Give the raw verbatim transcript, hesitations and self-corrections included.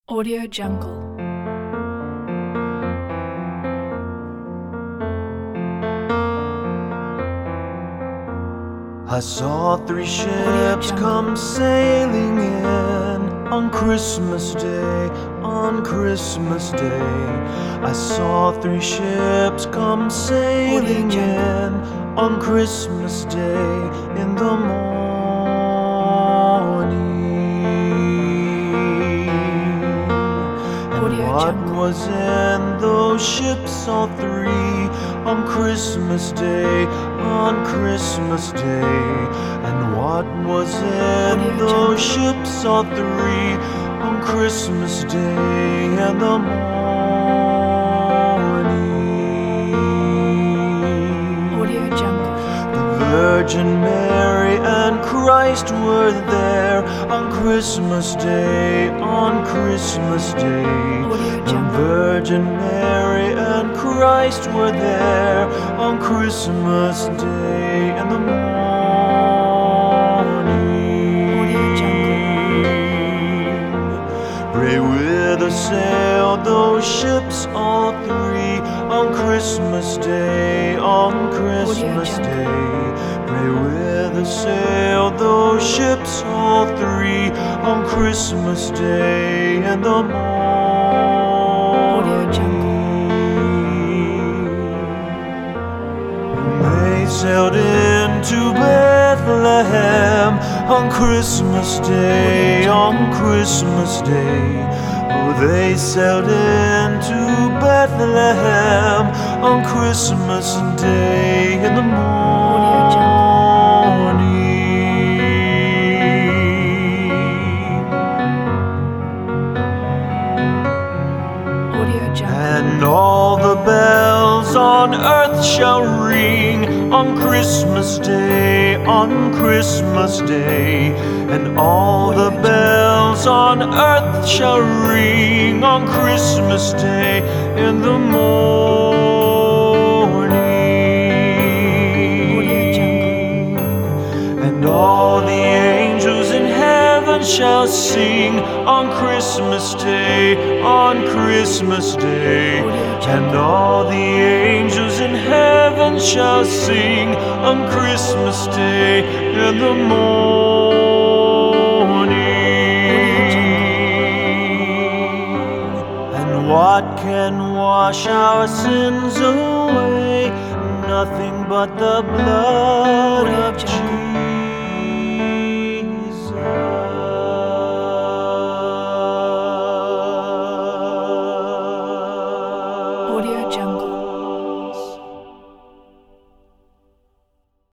Audio Jungle. I saw three ships come sailing in on Christmas Day, on Christmas Day. I saw three ships come sailing in on Christmas Day in the morning. And what was in those ships, all three, on Christmas Day, on Christmas Day? And what was in those ships, all three, on Christmas Day in the morning? Audio Jungle. The Virgin Mary and Christ were there on Christmas Day, on Christmas Day. The Virgin Mary and Christ were there on Christmas Day in the morning. Pray with us sailed those ships, all three, on Christmas Day, on Christmas Day. Pray with us sailed those ships, all three, on Christmas Day in the morning. They sailed into Bethlehem on Christmas Day, on Christmas Day. Oh, they sailed into Bethlehem on Christmas Day in the morning. And all the bells on earth shall ring on Christmas Day, on Christmas Day. And all the bells on earth shall ring on Christmas Day in the morning. And all the angels in heaven shall sing on Christmas Day, on Christmas Day. And all the angels in heaven shall sing on Christmas Day in the morning. And what can wash our sins away? Nothing but the blood of Jesus. Audio Jungle.